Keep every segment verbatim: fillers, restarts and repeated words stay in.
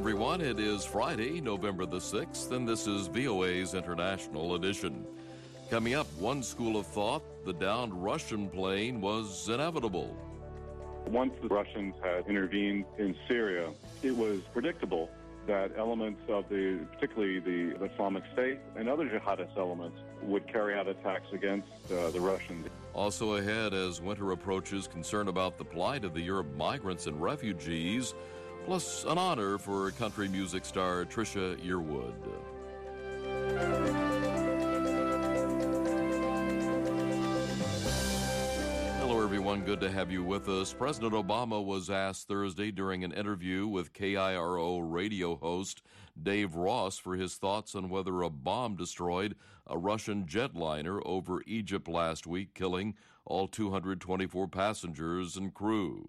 everyone. It is Friday, November the sixth, and this is V O A's International Edition. Coming up, one school of thought, the downed Russian plane was inevitable. Once the Russians had intervened in Syria, it was predictable that elements of the, particularly the Islamic State and other jihadist elements, would carry out attacks against uh, the Russians. Also ahead, as winter approaches, concern about the plight of the Arab migrants and refugees, plus an honor for country music star Trisha Yearwood. Hello, everyone. Good to have you with us. President Obama was asked Thursday during an interview with K I R O radio host Dave Ross for his thoughts on whether a bomb destroyed a Russian jetliner over Egypt last week, killing all two hundred twenty-four passengers and crew.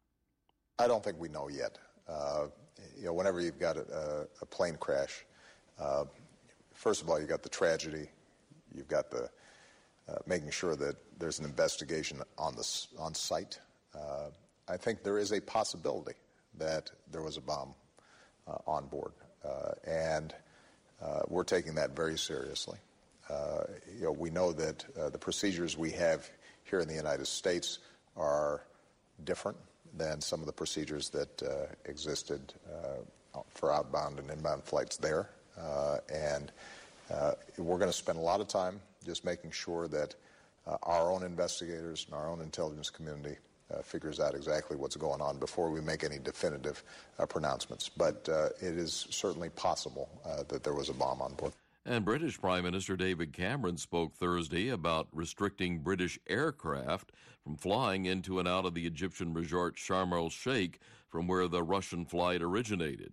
I don't think we know yet. Uh, you know, whenever you've got a, a plane crash, uh, first of all, you've got the tragedy, you've got the uh, making sure that there's an investigation on the on site. Uh, I think there is a possibility that there was a bomb uh, on board, uh, and uh, we're taking that very seriously. Uh, you know, we know that uh, the procedures we have here in the United States are different than some of the procedures that uh, existed uh, for outbound and inbound flights there. Uh, and uh, we're going to spend a lot of time just making sure that uh, our own investigators and our own intelligence community uh, figures out exactly what's going on before we make any definitive uh, pronouncements. But uh, it is certainly possible uh, that there was a bomb on board. And British Prime Minister David Cameron spoke Thursday about restricting British aircraft from flying into and out of the Egyptian resort Sharm el-Sheikh, from where the Russian flight originated.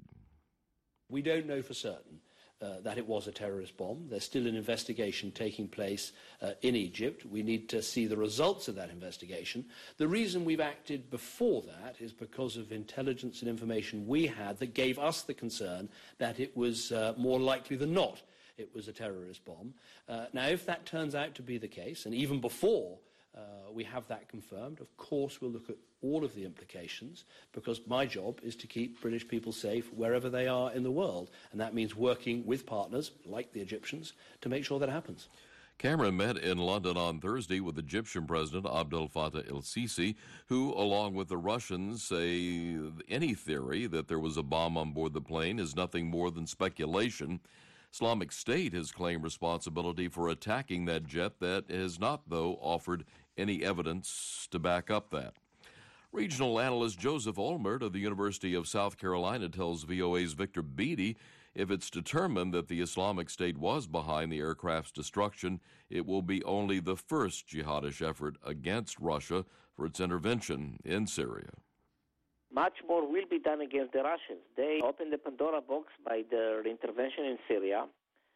We don't know for certain uh, that it was a terrorist bomb. There's still an investigation taking place uh, in Egypt. We need to see the results of that investigation. The reason we've acted before that is because of intelligence and information we had that gave us the concern that it was uh, more likely than not it was a terrorist bomb. Uh, now, if that turns out to be the case, and even before uh, we have that confirmed, of course we'll look at all of the implications, because my job is to keep British people safe wherever they are in the world, and that means working with partners, like the Egyptians, to make sure that happens. Cameron met in London on Thursday with Egyptian President Abdel Fattah el-Sisi, who, along with the Russians, say any theory that there was a bomb on board the plane is nothing more than speculation. Islamic State has claimed responsibility for attacking that jet that has not, though, offered any evidence to back up that. Regional analyst Joseph Olmert of the University of South Carolina tells V O A's Victor Beattie if it's determined that the Islamic State was behind the aircraft's destruction, it will be only the first jihadist effort against Russia for its intervention in Syria. Much more will be done against the Russians. They opened the Pandora box by their intervention in Syria,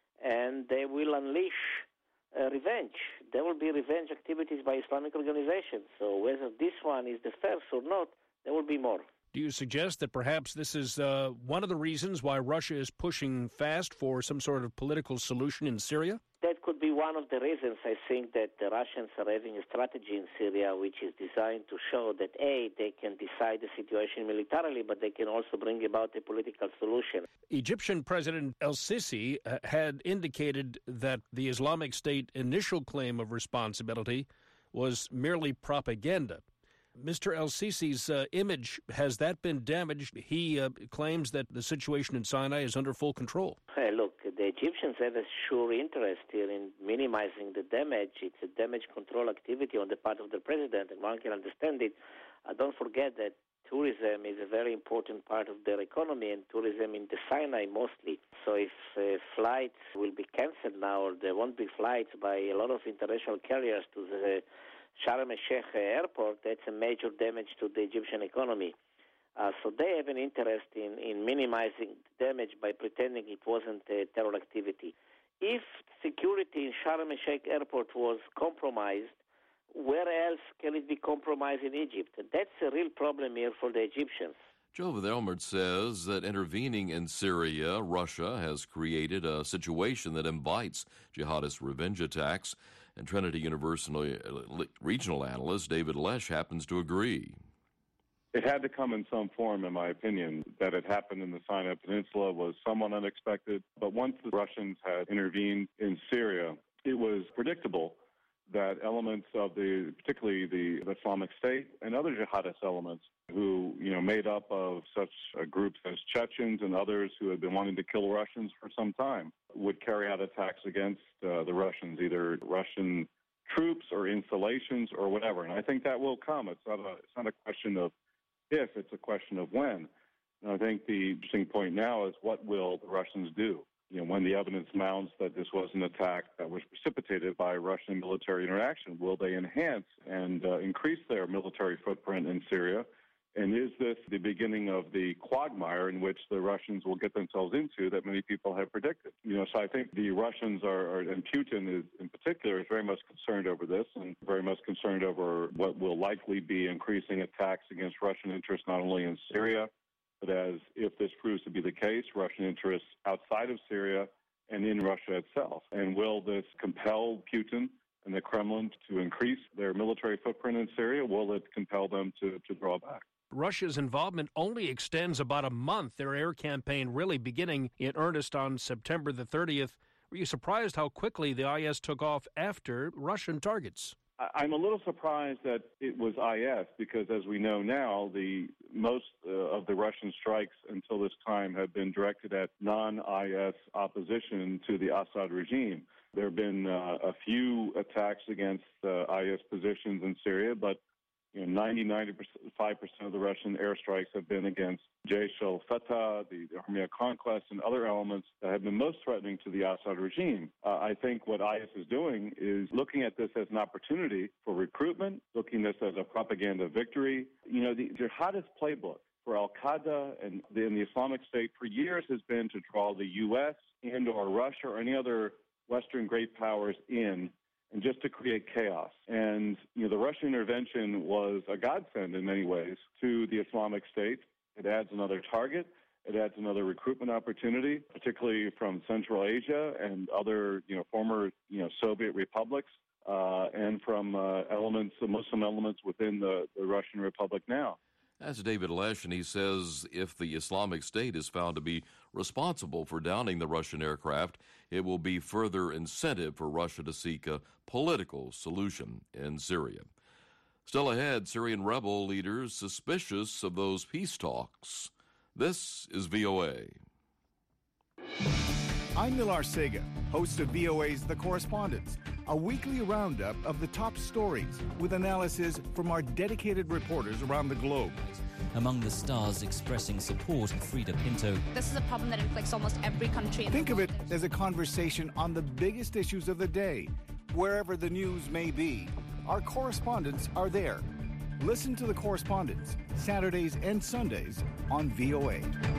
and they will unleash uh, revenge. There will be revenge activities by Islamic organizations. So whether this one is the first or not, there will be more. Do you suggest that perhaps this is uh, one of the reasons why Russia is pushing fast for some sort of political solution in Syria? That could be one of the reasons. I think that the Russians are having a strategy in Syria which is designed to show that, A, they can decide the situation militarily, but they can also bring about a political solution. Egyptian President el-Sisi uh, had indicated that the Islamic State initial claim of responsibility was merely propaganda. Mister el-Sisi's uh, image, has that been damaged? He uh, claims that the situation in Sinai is under full control. Hey, look, the Egyptians have a sure interest here in minimizing the damage. It's a damage control activity on the part of the president, and one can understand it. Uh, don't forget that tourism is a very important part of their economy, and tourism in the Sinai mostly. So if uh, flights will be cancelled now, or there won't be flights by a lot of international carriers to the Sharm el-Sheikh airport, that's a major damage to the Egyptian economy. Uh, so they have an interest in, in minimizing damage by pretending it wasn't a terror activity. If security in Sharm el-Sheikh airport was compromised, where else can it be compromised in Egypt? That's a real problem here for the Egyptians. Joseph Olmert says that intervening in Syria, Russia has created a situation that invites jihadist revenge attacks, and Trinity University regional analyst David Lesh happens to agree. It had to come in some form, in my opinion. That it happened in the Sinai Peninsula was somewhat unexpected. But once the Russians had intervened in Syria, it was predictable that elements of the, particularly the, the Islamic State and other jihadist elements who, you know, made up of such uh, groups as Chechens and others who had been wanting to kill Russians for some time, would carry out attacks against uh, the Russians, either Russian troops or installations or whatever. And I think that will come. It's not a, it's not a question of if, it's a question of when. And I think the interesting point now is what will the Russians do? You know, when the evidence mounts that this was an attack that was precipitated by Russian military interaction, will they enhance and uh, increase their military footprint in Syria? And is this the beginning of the quagmire in which the Russians will get themselves into that many people have predicted? You know, so I think the Russians are, are and Putin is, in particular, is very much concerned over this and very much concerned over what will likely be increasing attacks against Russian interests, not only in Syria, but as if this proves to be the case, Russian interests outside of Syria and in Russia itself. And will this compel Putin and the Kremlin to increase their military footprint in Syria? Will it compel them to, to draw back? Russia's involvement only extends about a month, their air campaign really beginning in earnest on September the thirtieth. Were you surprised how quickly the I S took off after Russian targets? I'm a little surprised that it was I S because, as we know now, the most uh, of the Russian strikes until this time have been directed at non-I S opposition to the Assad regime. There have been uh, a few attacks against uh, I S positions in Syria, but you know, ninety, ninety-five percent of the Russian airstrikes have been against Jaish al-Fatah, the, the Army of Conquest, and other elements that have been most threatening to the Assad regime. Uh, I think what I S is doing is looking at this as an opportunity for recruitment, looking at this as a propaganda victory. You know, the jihadist playbook for al-Qaeda and the, and the Islamic State for years has been to draw the U S and or Russia or any other Western great powers in and just to create chaos. And, you know, the Russian intervention was a godsend in many ways to the Islamic State. It adds another target. It adds another recruitment opportunity, particularly from Central Asia and other, you know, former, you know, Soviet republics, uh, and from uh, elements, the Muslim elements within the, the Russian Republic now. That's David Lesh, and he says if the Islamic State is found to be responsible for downing the Russian aircraft, it will be further incentive for Russia to seek a political solution in Syria. Still ahead, Syrian rebel leaders suspicious of those peace talks. This is V O A. I'm Nilar Sega, host of V O A's The Correspondents, a weekly roundup of the top stories with analysis from our dedicated reporters around the globe. Among the stars expressing support, Frida Pinto. This is a problem that inflicts almost every country in Think the of world. it as a conversation on the biggest issues of the day. Wherever the news may be, our correspondents are there. Listen to The Correspondents, Saturdays and Sundays on V O A.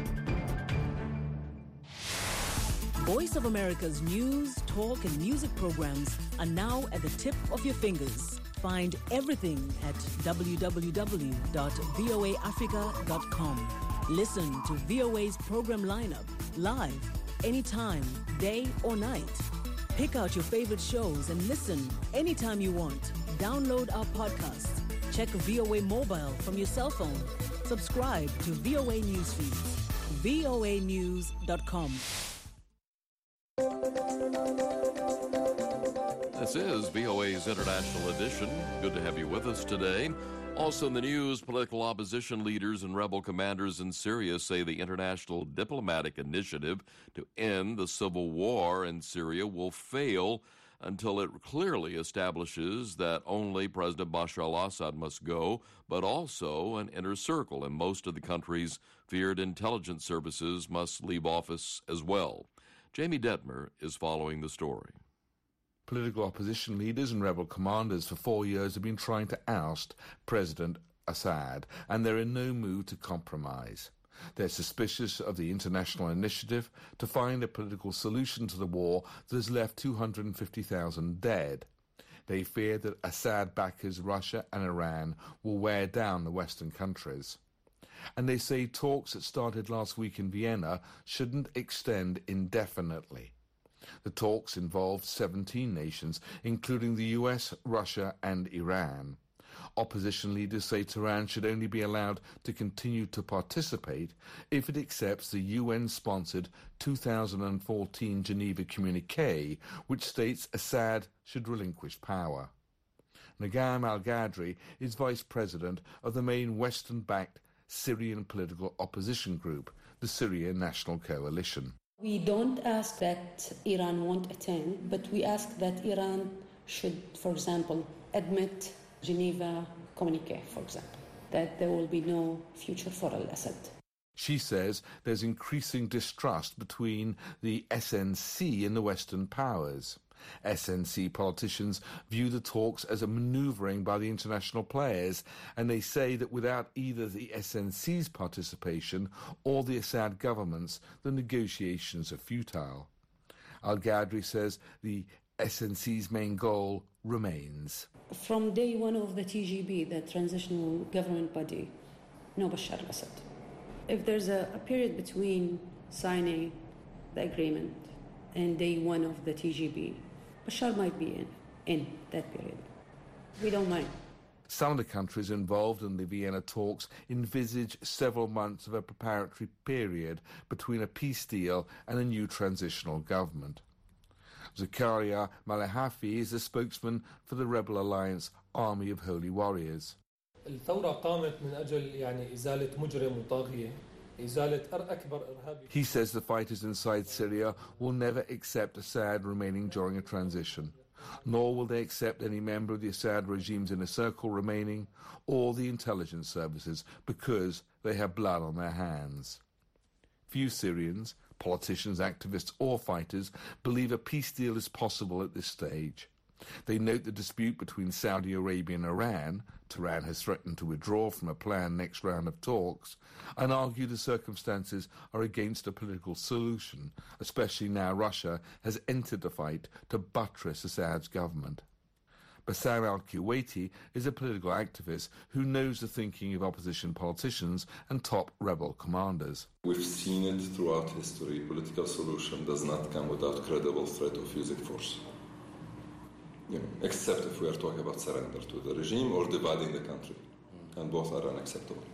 Voice of America's news, talk, and music programs are now at the tip of your fingers. Find everything at w w w dot v o a africa dot com. Listen to V O A's program lineup live, anytime, day or night. Pick out your favorite shows and listen anytime you want. Download our podcasts. Check V O A Mobile from your cell phone. Subscribe to V O A Newsfeeds. v o a news dot com. This is V O A's International Edition. Good to have you with us today. Also in the news, political opposition leaders and rebel commanders in Syria say the international diplomatic initiative to end the civil war in Syria will fail until it clearly establishes that only President Bashar al-Assad must go, but also an inner circle, and most of the country's feared intelligence services must leave office as well. Jamie Detmer is following the story. Political opposition leaders and rebel commanders for four years have been trying to oust President Assad, and they're in no mood to compromise. They're suspicious of the international initiative to find a political solution to the war that has left two hundred fifty thousand dead. They fear that Assad backers Russia and Iran will wear down the Western countries. And they say talks that started last week in Vienna shouldn't extend indefinitely. The talks involved seventeen nations, including the U S, Russia and Iran. Opposition leaders say Tehran should only be allowed to continue to participate if it accepts the U N-sponsored two thousand fourteen Geneva Communiqué, which states Assad should relinquish power. Nagam al-Gadri is vice president of the main Western-backed Syrian political opposition group, the Syrian National Coalition. We don't ask that Iran won't attend, but we ask that Iran should, for example, admit Geneva Communiqué, for example, that there will be no future for al-Assad. She says there's increasing distrust between the S N C and the Western powers. S N C politicians view the talks as a manoeuvring by the international players, and they say that without either the S N C's participation or the Assad government's, the negotiations are futile. Al-Gadri says the S N C's main goal remains. From day one of the T G B, the transitional government body, no Bashar al-Assad. If there's a, a period between signing the agreement and day one of the T G B, Bashar might be in, in that period. We don't mind. Some of the countries involved in the Vienna talks envisage several months of a preparatory period between a peace deal and a new transitional government. Zakaria Malahafi is a spokesman for the rebel alliance Army of Holy Warriors. He says the fighters inside Syria will never accept Assad remaining during a transition, nor will they accept any member of the Assad regime's inner circle remaining, or the intelligence services, because they have blood on their hands. Few Syrians, politicians, activists or fighters, believe a peace deal is possible at this stage. They note the dispute between Saudi Arabia and Iran. Tehran has threatened to withdraw from a planned next round of talks, and argue the circumstances are against a political solution, especially now Russia has entered the fight to buttress Assad's government. Bassam al-Kuwaiti is a political activist who knows the thinking of opposition politicians and top rebel commanders. We've seen it throughout history. Political solution does not come without credible threat of using force. You know, except if we are talking about surrender to the regime or dividing the country, and both are unacceptable.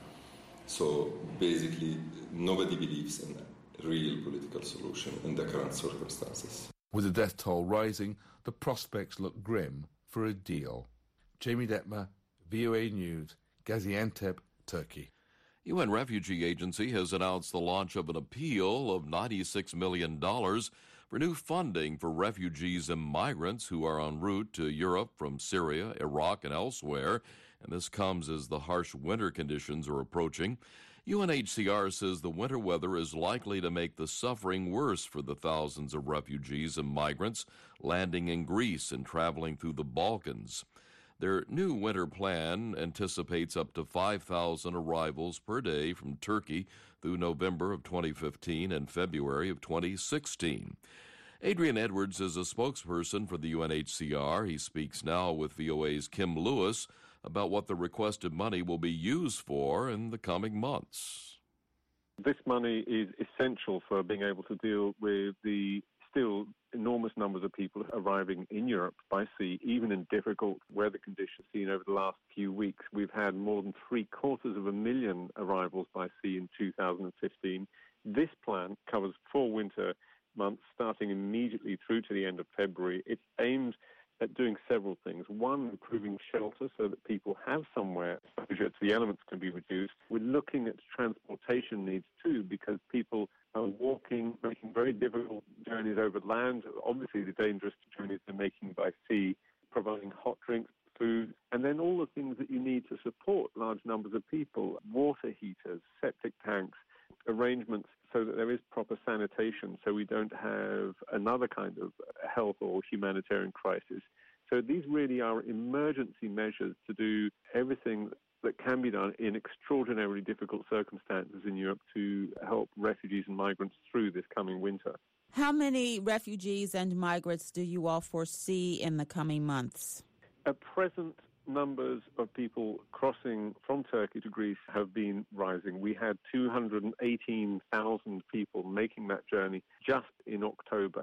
So basically, nobody believes in a real political solution in the current circumstances. With the death toll rising, the prospects look grim for a deal. Jamie Detmer, V O A News, Gaziantep, Turkey. U N Refugee Agency has announced the launch of an appeal of ninety-six million dollars for new funding for refugees and migrants who are en route to Europe from Syria, Iraq, and elsewhere. And this comes as the harsh winter conditions are approaching. U N H C R says the winter weather is likely to make the suffering worse for the thousands of refugees and migrants landing in Greece and traveling through the Balkans. Their new winter plan anticipates up to five thousand arrivals per day from Turkey through November of twenty fifteen and February of twenty sixteen. Adrian Edwards is a spokesperson for the U N H C R. He speaks now with V O A's Kim Lewis about what the requested money will be used for in the coming months. This money is essential for being able to deal with the still enormous numbers of people arriving in Europe by sea, even in difficult weather conditions seen over the last few weeks. We've had more than three quarters of a million arrivals by sea in two thousand fifteen. This plan covers four winter months, starting immediately through to the end of February. It's aimed at doing several things. One, improving shelter so that people have somewhere exposure to the elements can be reduced. We're looking at transportation needs too, because people are walking, making very difficult journeys over land, obviously the dangerous journeys they're making by sea, providing hot drinks, food, and then all the things that you need to support large numbers of people, water heaters, septic tanks, arrangements so that there is proper sanitation, so we don't have another kind of health or humanitarian crisis. So these really are emergency measures to do everything that can be done in extraordinarily difficult circumstances in Europe to help refugees and migrants through this coming winter. How many refugees and migrants do you all foresee in the coming months? At present, numbers of people crossing from Turkey to Greece have been rising. We had two hundred eighteen thousand people making that journey just in October.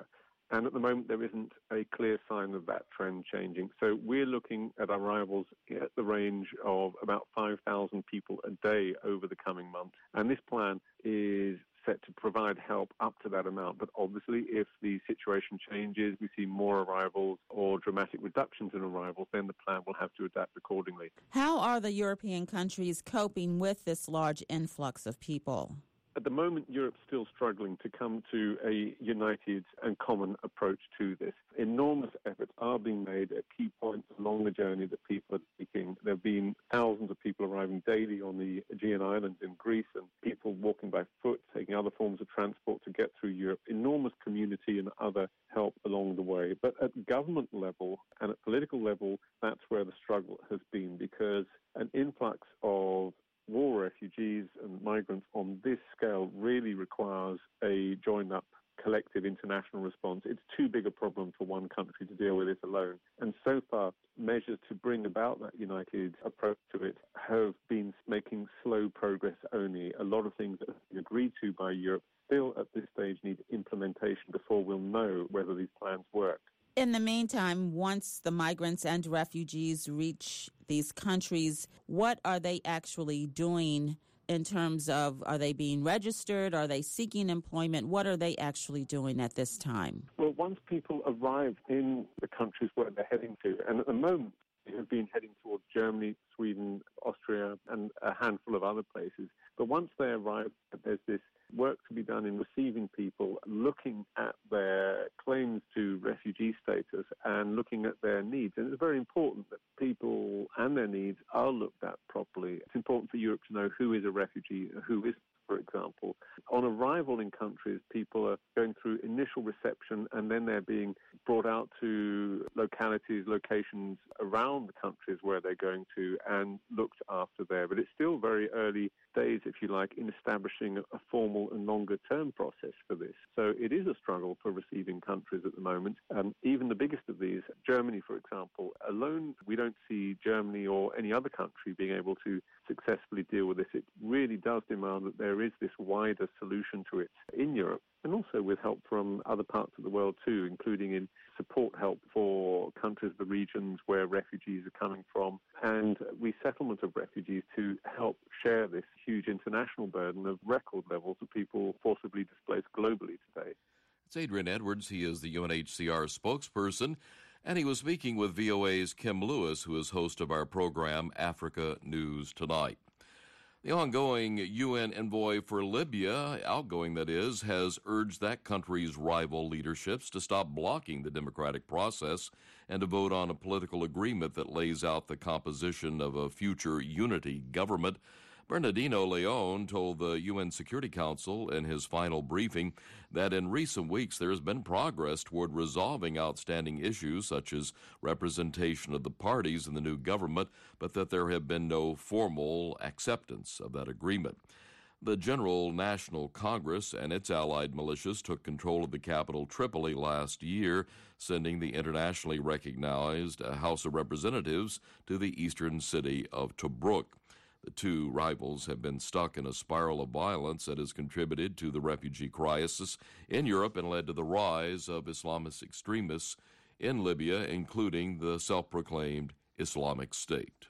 And at the moment, there isn't a clear sign of that trend changing. So we're looking at arrivals at the range of about five thousand people a day over the coming months. And this plan is set to provide help up to that amount. But obviously, if the situation changes, we see more arrivals or dramatic reductions in arrivals, then the plan will have to adapt accordingly. How are the European countries coping with this large influx of people? At the moment, Europe's still struggling to come to a united and common approach to this. Enormous efforts are being made at key points along the journey that people are taking. There have been thousands of people arriving daily on the Aegean Islands in Greece and people walking by foot, taking other forms of transport to get through Europe. Enormous community and other help along the way. But at government level and at political level, that's where the struggle has been, because an influx of war refugees and migrants on this scale really requires a joined-up collective international response. It's too big a problem for one country to deal with it alone. And so far, measures to bring about that united approach to it have been making slow progress only. A lot of things that have been agreed to by Europe still at this stage need implementation before we'll know whether these plans work. In the meantime, once the migrants and refugees reach these countries, what are they actually doing in terms of, are they being registered? Are they seeking employment? What are they actually doing at this time? Well, once people arrive in the countries where they're heading to, and at the moment they have been heading towards Germany, Sweden, Austria, and a handful of other places. But once they arrive, there's this work to be done in receiving people, looking at their claims to refugee status and looking at their needs. And it's very important that people and their needs are looked at properly. It's important for Europe to know who is a refugee, who isn't, for example. On arrival in countries, people are going through initial reception and then they're being brought out to localities, locations around the countries where they're going to and looked after there. But it's still very early days, if you like, in establishing a formal and longer-term process for this. So it is a struggle for receiving countries at the moment. Um, even the biggest of these, Germany, for example, alone, we don't see Germany or any other country being able to successfully deal with this. It really does demand that there is this wider solution to it in Europe, and also with help from other parts of the world too, including in support help for countries, the regions where refugees are coming from, and resettlement of refugees to help share this huge international burden of record levels of people forcibly displaced globally today. It's Adrian Edwards. He is the U N H C R spokesperson, and he was speaking with V O A's Kim Lewis, who is host of our program, Africa News Tonight. The ongoing U N envoy for Libya, outgoing that is, has urged that country's rival leaderships to stop blocking the democratic process and to vote on a political agreement that lays out the composition of a future unity government. Bernardino Leon told the U N Security Council in his final briefing that in recent weeks there has been progress toward resolving outstanding issues such as representation of the parties in the new government, but that there have been no formal acceptance of that agreement. The General National Congress and its allied militias took control of the capital Tripoli last year, sending the internationally recognized House of Representatives to the eastern city of Tobruk. The two rivals have been stuck in a spiral of violence that has contributed to the refugee crisis in Europe and led to the rise of Islamist extremists in Libya, including the self-proclaimed Islamic State.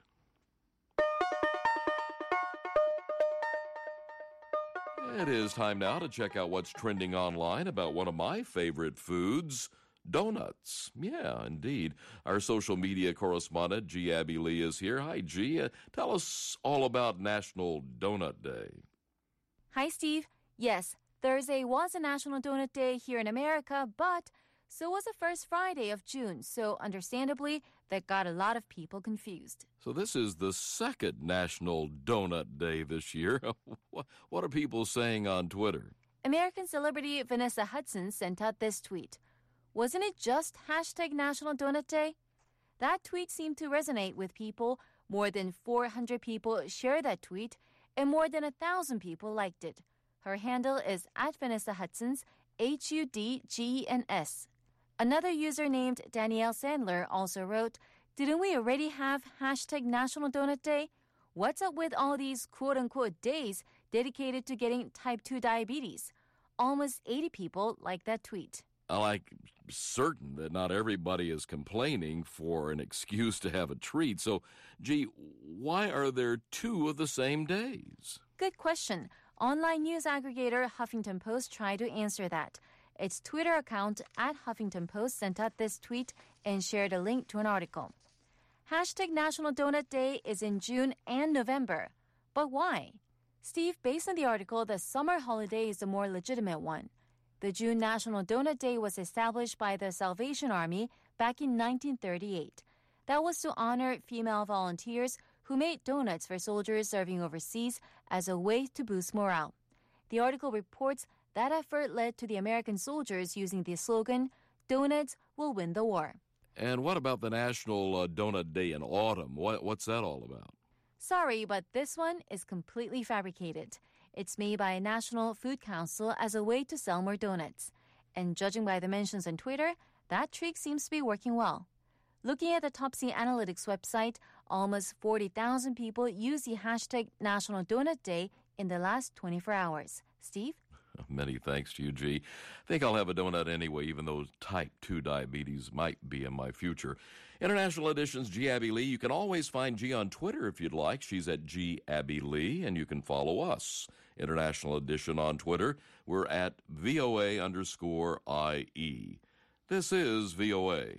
It is time now to check out what's trending online about one of my favorite foods, donuts. Yeah, indeed. Our social media correspondent, G. Abby Lee, is here. Hi, G. Uh, tell us all about National Donut Day. Hi, Steve. Yes, Thursday was a National Donut Day here in America, but so was the first Friday of June, so understandably, that got a lot of people confused. So this is the second National Donut Day this year. What are people saying on Twitter? American celebrity Vanessa Hudson sent out this tweet. Wasn't it just hashtag National Donut Day? That tweet seemed to resonate with people. More than four hundred people shared that tweet, and more than one thousand people liked it. Her handle is at Vanessa Hudson's, H U D G E N S. Another user named Danielle Sandler also wrote, didn't we already have hashtag National Donut Day? What's up with all these quote-unquote days dedicated to getting type two diabetes? Almost eighty people liked that tweet. I'm like certain that not everybody is complaining for an excuse to have a treat. So, gee, why are there two of the same days? Good question. Online news aggregator Huffington Post tried to answer that. Its Twitter account at Huffington Post sent out this tweet and shared a link to an article. Hashtag National Donut Day is in June and November. But why? Steve, based on the article, the summer holiday is the more legitimate one. The June National Donut Day was established by the Salvation Army back in nineteen thirty-eight. That was to honor female volunteers who made donuts for soldiers serving overseas as a way to boost morale. The article reports that effort led to the American soldiers using the slogan, "Donuts will win the war." And what about the National uh, Donut Day in autumn? What, what's that all about? Sorry, but this one is completely fabricated. It's made by a National Food Council as a way to sell more donuts. And judging by the mentions on Twitter, that trick seems to be working well. Looking at the Topsy Analytics website, almost forty thousand people used the hashtag National Donut Day in the last twenty-four hours. Steve? Many thanks to you, G. I think I'll have a donut anyway, even though type two diabetes might be in my future. International Edition's G. Abby Lee. You can always find G on Twitter if you'd like. She's at G. Abby Lee, and you can follow us. International Edition on Twitter. We're at V O A underscore I E. This is V O A.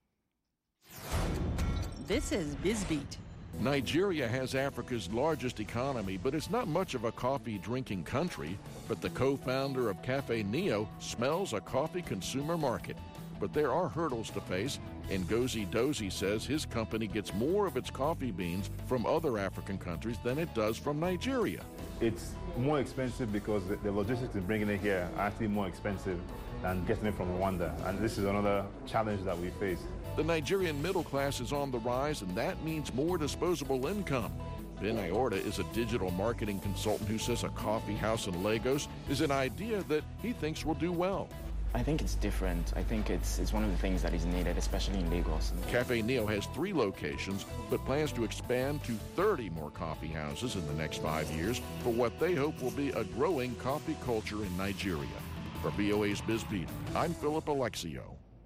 This is BizBeat. Nigeria has Africa's largest economy, but it's not much of a coffee-drinking country. But the co-founder of Cafe Neo smells a coffee consumer market. But there are hurdles to face. Ngozi Dozie says his company gets more of its coffee beans from other African countries than it does from Nigeria. It's more expensive because the, the logistics in bringing it here are actually more expensive than getting it from Rwanda. And this is another challenge that we face. The Nigerian middle class is on the rise, and that means more disposable income. Ben Aorta is a digital marketing consultant who says a coffee house in Lagos is an idea that he thinks will do well. I think it's different. I think it's it's one of the things that is needed, especially in Lagos. Cafe Neo has three locations, but plans to expand to thirty more coffee houses in the next five years for what they hope will be a growing coffee culture in Nigeria. For V O A's BizBeat, I'm Philip Alexio.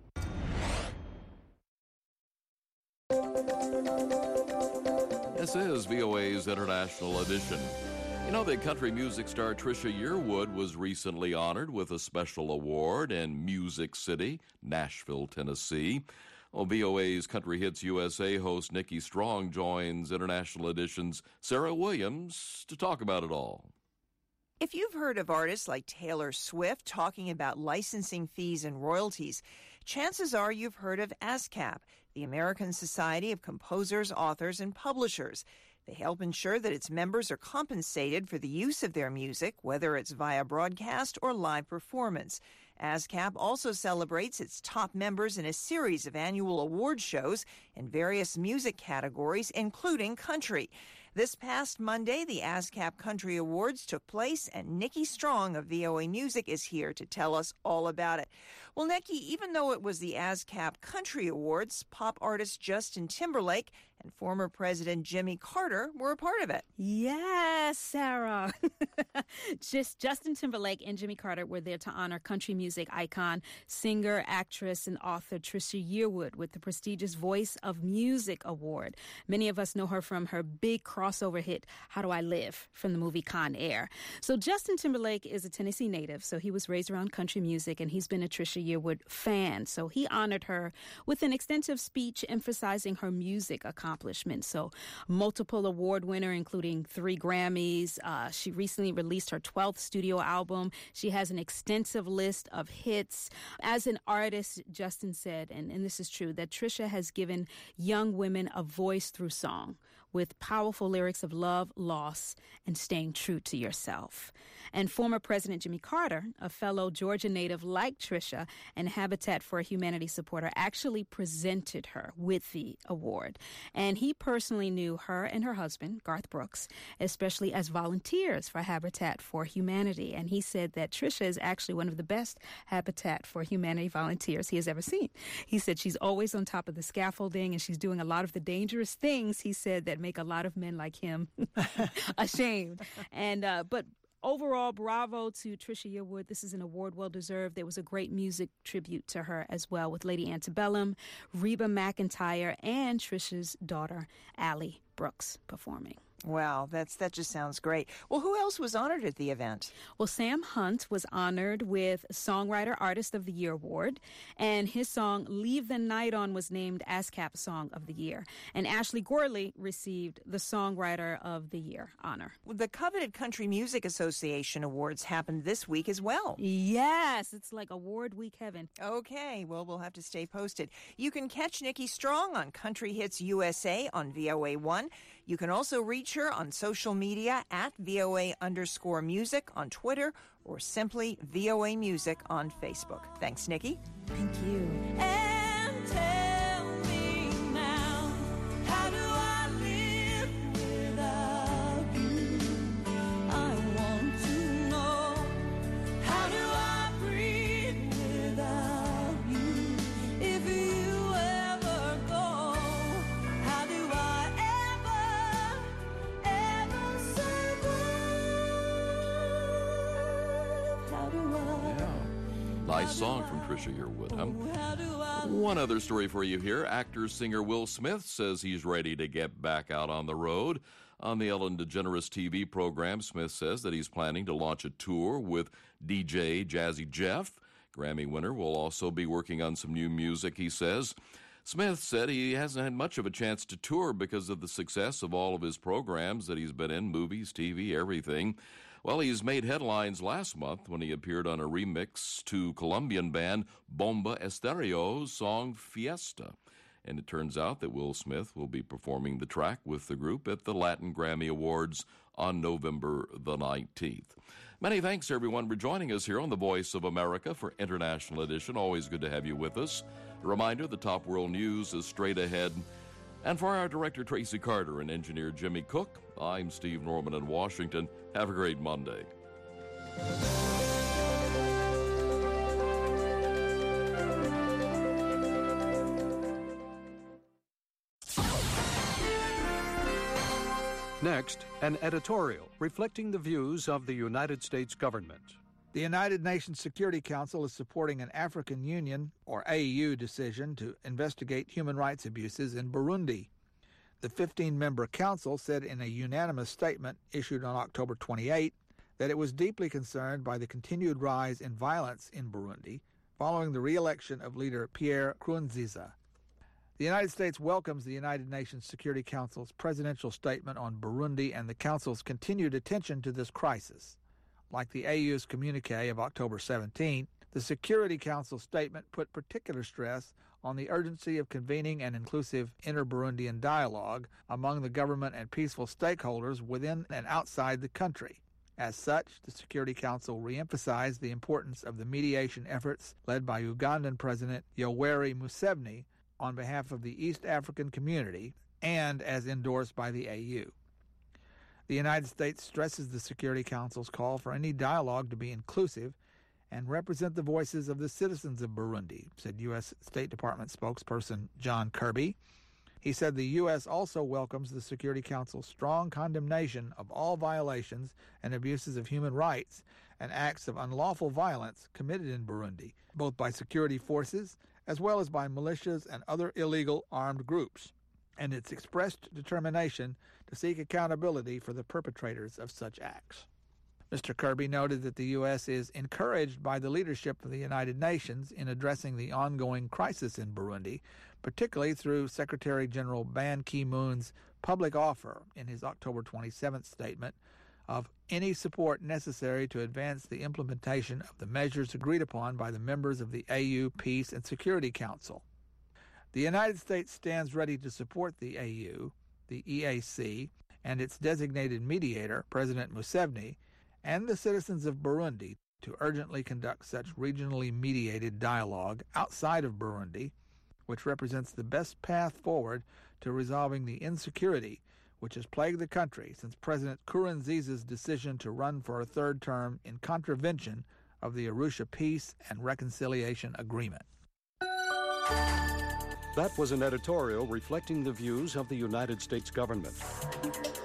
This is V O A's International Edition. You know that country music star Trisha Yearwood was recently honored with a special award in Music City, Nashville, Tennessee. Well, V O A's Country Hits U S A host Nikki Strong joins International Edition's Sarah Williams to talk about it all. If you've heard of artists like Taylor Swift talking about licensing fees and royalties, chances are you've heard of ASCAP, the American Society of Composers, Authors, and Publishers. They help ensure that its members are compensated for the use of their music, whether it's via broadcast or live performance. ASCAP also celebrates its top members in a series of annual award shows in various music categories, including country. This past Monday, the ASCAP Country Awards took place, and Nikki Strong of V O A Music is here to tell us all about it. Well, Nikki, even though it was the ASCAP Country Awards, pop artist Justin Timberlake and former President Jimmy Carter were a part of it. Yes, Sarah. Just Justin Timberlake and Jimmy Carter were there to honor country music icon, singer, actress, and author Trisha Yearwood with the prestigious Voice of Music Award. Many of us know her from her big crossover hit, How Do I Live, from the movie Con Air. So Justin Timberlake is a Tennessee native, so he was raised around country music, and he's been a Trisha Yearwood fan. So he honored her with an extensive speech emphasizing her music accomplishments. So multiple award winner, including three Grammys. Uh, she recently released her twelfth studio album. She has an extensive list of hits. As an artist, Justin said, and, and this is true, that Trisha has given young women a voice through song with powerful lyrics of love, loss, and staying true to yourself. And former President Jimmy Carter, a fellow Georgia native like Trisha and Habitat for Humanity supporter, actually presented her with the award. And he personally knew her and her husband, Garth Brooks, especially as volunteers for Habitat for Humanity. And he said that Trisha is actually one of the best Habitat for Humanity volunteers he has ever seen. He said she's always on top of the scaffolding, and she's doing a lot of the dangerous things, he said, that make a lot of men like him ashamed. And uh, but overall, bravo to Trisha Yearwood. This is an award well-deserved. There was a great music tribute to her as well with Lady Antebellum, Reba McEntire, and Trisha's daughter, Allie Brooks, performing. Wow, that's that just sounds great. Well, who else was honored at the event? Well, Sam Hunt was honored with Songwriter Artist of the Year Award, and his song Leave the Night On was named ASCAP Song of the Year. And Ashley Gorley received the Songwriter of the Year honor. The coveted Country Music Association Awards happened this week as well. Yes, it's like award week heaven. Okay, well, we'll have to stay posted. You can catch Nikki Strong on Country Hits U S A on V O A one. You can also reach her on social media at V O A underscore music on Twitter or simply V O A Music on Facebook. Thanks, Nikki. Thank you. And tell me now, how do I live without you? I want to know, how do I breathe without you? If you ever go, how do I ever, ever survive? How do I? Yeah. Nice song from Trisha Yearwood, huh? One other story for you here. Actor-singer Will Smith says he's ready to get back out on the road. On the Ellen DeGeneres T V program, Smith says that he's planning to launch a tour with D J Jazzy Jeff. Grammy winner will also be working on some new music, he says. Smith said he hasn't had much of a chance to tour because of the success of all of his programs that he's been in, movies, T V, everything. Well, he's made headlines last month when he appeared on a remix to Colombian band Bomba Estereo's song Fiesta. And it turns out that Will Smith will be performing the track with the group at the Latin Grammy Awards on November the nineteenth. Many thanks, everyone, for joining us here on The Voice of America for International Edition. Always good to have you with us. A reminder, the top world news is straight ahead. And for our director, Tracy Carter, and engineer Jimmy Cook, I'm Steve Norman in Washington. Have a great Monday. Next, an editorial reflecting the views of the United States government. The United Nations Security Council is supporting an African Union, or A U, decision to investigate human rights abuses in Burundi. The fifteen-member council said in a unanimous statement issued on October twenty-eighth that it was deeply concerned by the continued rise in violence in Burundi following the re-election of leader Pierre Nkurunziza. The United States welcomes the United Nations Security Council's presidential statement on Burundi and the Council's continued attention to this crisis. Like the A U's communique of October seventeenth, the Security Council statement put particular stress on the urgency of convening an inclusive inter-Burundian dialogue among the government and peaceful stakeholders within and outside the country. As such, the Security Council reemphasized the importance of the mediation efforts led by Ugandan President Yoweri Museveni on behalf of the East African community and as endorsed by the A U. The United States stresses the Security Council's call for any dialogue to be inclusive and represent the voices of the citizens of Burundi, said U S State Department spokesperson John Kirby. He said the U S also welcomes the Security Council's strong condemnation of all violations and abuses of human rights and acts of unlawful violence committed in Burundi, both by security forces as well as by militias and other illegal armed groups, and its expressed determination to seek accountability for the perpetrators of such acts. Mister Kirby noted that the U S is encouraged by the leadership of the United Nations in addressing the ongoing crisis in Burundi, particularly through Secretary General Ban Ki-moon's public offer in his October twenty-seventh statement of any support necessary to advance the implementation of the measures agreed upon by the members of the A U Peace and Security Council. The United States stands ready to support the A U, the E A C, and its designated mediator, President Museveni, and the citizens of Burundi to urgently conduct such regionally mediated dialogue outside of Burundi, which represents the best path forward to resolving the insecurity which has plagued the country since President Nkurunziza's decision to run for a third term in contravention of the Arusha Peace and Reconciliation Agreement. That was an editorial reflecting the views of the United States government.